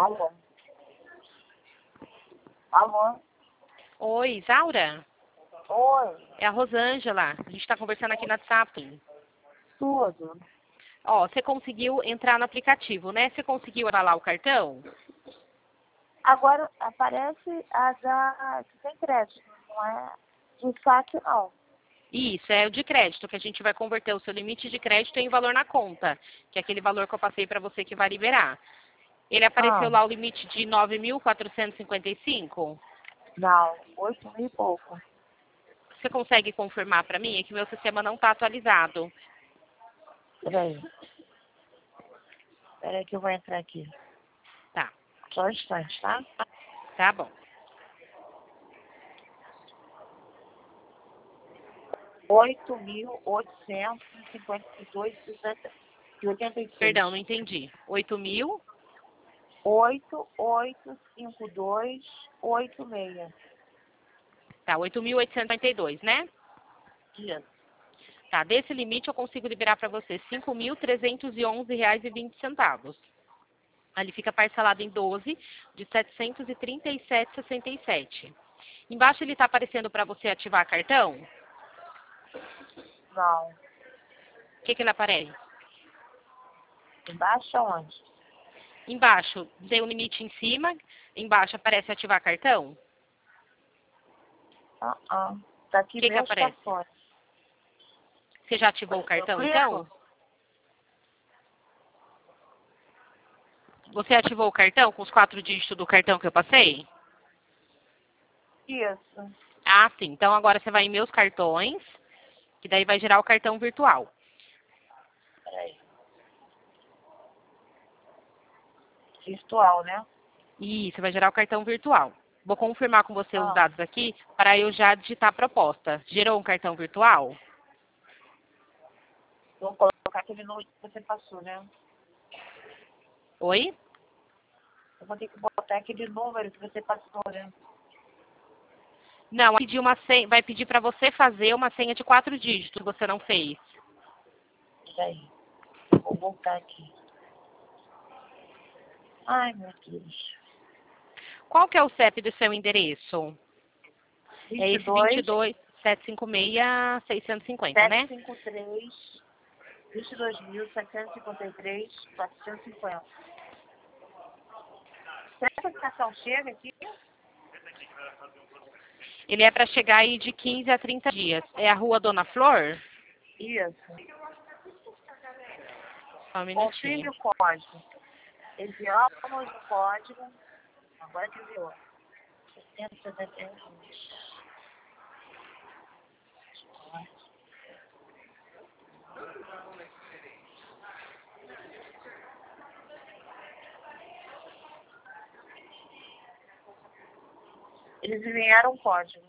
Alô? Alô? Oi, Isaura? Oi, É a Rosângela. A gente está conversando aqui no WhatsApp. tudo. Ó, você conseguiu entrar no aplicativo, né? Você conseguiu avalar o cartão? Agora aparece a da que tem crédito, não é de saque não. Isso, é o de crédito, que a gente vai converter o seu limite de crédito em valor na conta, que é aquele valor que eu passei para você que vai liberar. Ele apareceu Ah, lá o limite de 9.455. não, 8.000 e pouco. Você consegue confirmar para mim? É que meu sistema não está atualizado. Peraí. Peraí que eu vou entrar aqui. Tá, Só um instante, tá? tá bom. 8.852,86. Perdão, não entendi. 8.000? 8852,86. Tá, 8.852, né? Isso. Tá, desse limite eu consigo liberar para você R$ 5.311,20. Ali fica parcelado em 12 de 737,67. Embaixo ele está aparecendo para você ativar cartão? Não. O que ele aparece? Embaixo onde? Embaixo tem um limite em cima, embaixo aparece ativar cartão? Tá O aqui que meus aparece? cartões. Você já ativou o Eu cartão então? clico? Você ativou o cartão com os 4 dígitos do cartão que eu passei? Isso. Ah, sim. Então agora você vai em meus cartões, que daí vai gerar o cartão virtual. Peraí. Virtual, né? Isso, vai gerar o cartão virtual. Vou confirmar com você os Ah, dados aqui para eu já digitar a proposta. Gerou um cartão virtual? vou colocar aquele número que você passou, né? Oi? Eu vou ter que botar aquele número que você passou, né? Não, vai pedir para você fazer uma senha de 4 dígitos que você não fez. Peraí. Vou voltar aqui. Ai, meu Deus. Qual que é o CEP do seu endereço? É esse 22, 22.756.650, né? 753, 22.753, 450. Será que a aplicação chega aqui? Ele é para chegar aí de 15 a 30 dias. É a Rua Dona Flor? Isso. Só um Confirme minutinho. o código. Enviamos o código. Agora que enviou. 771. Eles enviaram o código.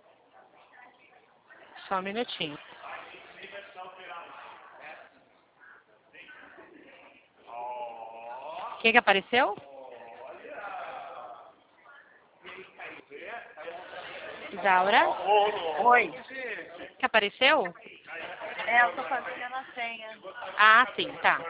Só um minutinho. O que apareceu? Isaura? Oi. O que apareceu? É, eu tô fazendo a senha. Ah, sim, tá.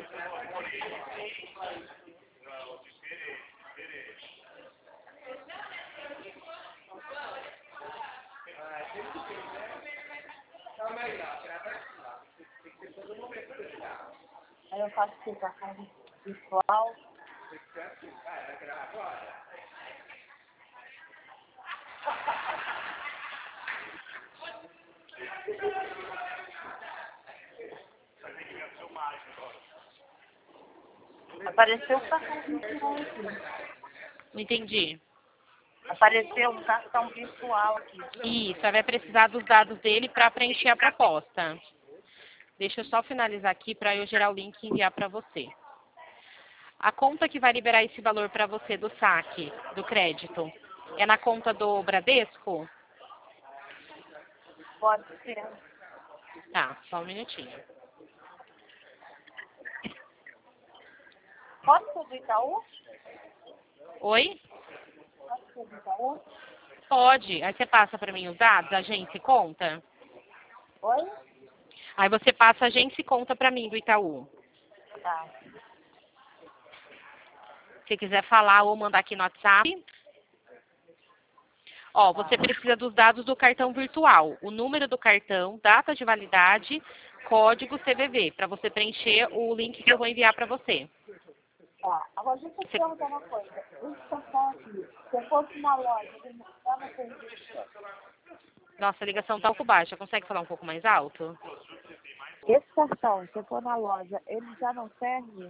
Aí eu faço aplicação virtual. Apareceu um cartão virtual aqui. Não entendi. Apareceu um cartão virtual aqui. Isso, vai precisar dos dados dele para preencher a proposta. Deixa eu só finalizar aqui para eu gerar o link e enviar para você. A conta que vai liberar esse valor para você do saque, do crédito, é na conta do Bradesco? Pode ser. Tá, só um minutinho. Pode ser do Itaú? Oi? Pode ser do Itaú? Pode. Aí você passa para mim os dados, agência e conta? Oi? Aí você passa agência e conta para mim do Itaú. Tá. Se quiser falar ou mandar aqui no WhatsApp. Ó, você precisa dos dados do cartão virtual, o número do cartão, data de validade, código CVV, para você preencher o link que eu vou enviar para você. Tá. Agora, deixa eu te perguntar uma coisa. Esse cartão aqui, se eu fosse na loja, ele não dá no serviço. Nossa, a ligação tá um pouco baixa. Consegue falar um pouco mais alto? Esse cartão, se eu for na loja, ele já não serve?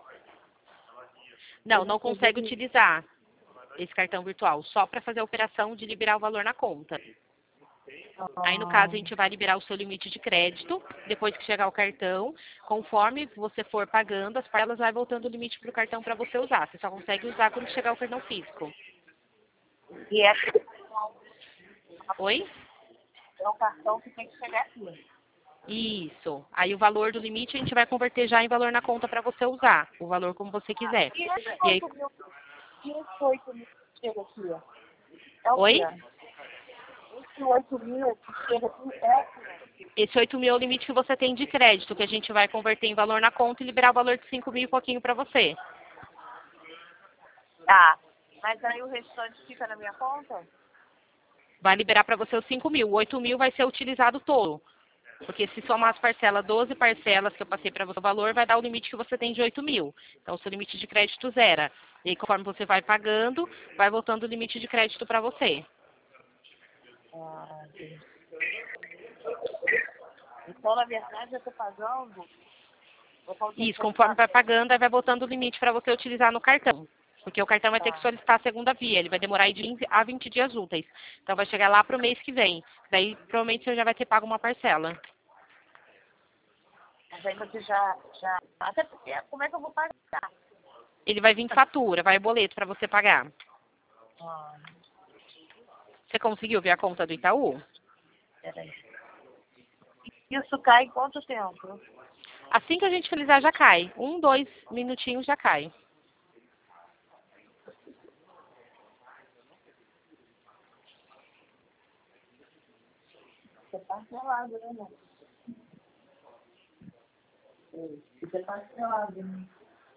Não, não consegue utilizar esse cartão virtual, só para fazer a operação de liberar o valor na conta. Aí, no caso, a gente vai liberar o seu limite de crédito, depois que chegar o cartão, conforme você for pagando, as parcelas vai voltando o limite para o cartão para você usar. Você só consegue usar quando chegar o cartão físico. E é Oi? um cartão que tem que chegar aqui. Isso. Aí o valor do limite a gente vai converter já em valor na conta para você usar, o valor como você quiser. E esse E aí, 8 mil que chega aqui, é o oi? quê? Esse 8 mil que chega aqui é o quê? Esse 8 mil é o limite que você tem de crédito, que a gente vai converter em valor na conta e liberar o valor de 5 mil e pouquinho para você. Tá. Mas aí o restante fica na minha conta? Vai liberar para você os 5 mil. O 8 mil vai ser utilizado todo. Porque se somar as parcelas, 12 parcelas que eu passei para você, o valor vai dar o limite que você tem de 8 mil. Então, o seu limite de crédito zera. E aí, conforme você vai pagando, vai voltando o limite de crédito para você. Entendi. Então, na verdade, eu estou pagando... Isso, conforme vai pagando, aí vai voltando o limite para você utilizar no cartão. Porque o cartão vai ter que solicitar a segunda via. Ele vai demorar aí de 15 a 20 dias úteis. Então, vai chegar lá para o mês que vem. Daí, provavelmente, você já vai ter pago uma parcela. Mas aí você já... Até porque, como é que eu vou pagar? Ele vai vir fatura, vai boleto para você pagar. Ah, Você conseguiu ver a conta do Itaú? peraí. Isso cai em quanto tempo? Assim que a gente finalizar, já cai. 1, 2 minutinhos já cai. Fica parcelado, né, amor? Fica parcelado, né?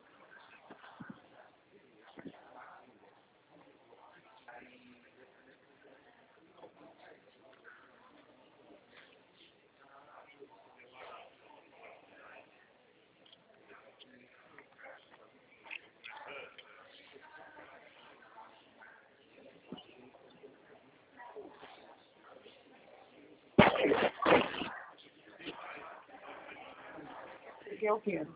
Que é o quê?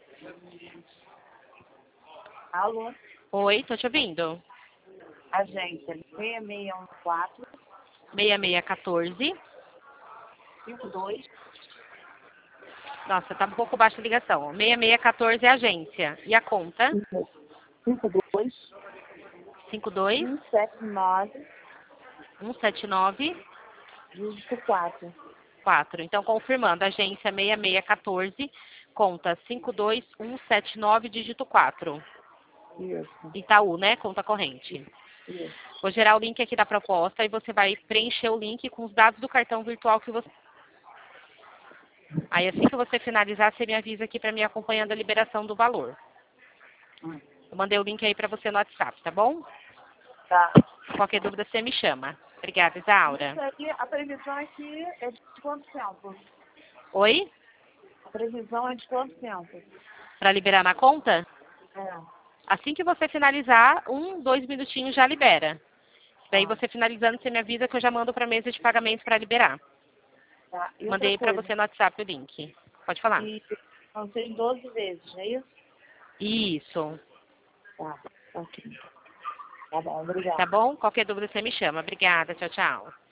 Alô? Oi, tô te ouvindo. Agência 6614 6614. 52 Nossa, tá um pouco baixa a ligação. 6614 é a agência. E a conta? 52 52 179 179 dígito 4. 4. Então, confirmando, agência 6614, conta 52179, dígito 4. Isso, Itaú, né? Conta corrente. isso. Vou gerar o link aqui da proposta e você vai preencher o link com os dados do cartão virtual que você... Aí, assim que você finalizar, você me avisa aqui para mim acompanhando a liberação do valor. Eu mandei o link aí para você no WhatsApp, tá bom? Tá. Qualquer dúvida, você me chama. Obrigada, Isaura. Isso aqui, a previsão aqui é de quanto tempo? Oi? A previsão é de quanto tempo? Para liberar na conta? É. Assim que você finalizar, 1, 2 minutinhos já libera. Daí Tá. você finalizando, você me avisa que eu já mando para a mesa de pagamentos para liberar. Tá. E Mandei outra para coisa, você no WhatsApp o link. Pode falar. e vão ser 12 vezes, não é isso? Isso. Tá. Ok. Tá bom, obrigada. Tá bom? Qualquer dúvida, você me chama. Obrigada. Tchau, tchau.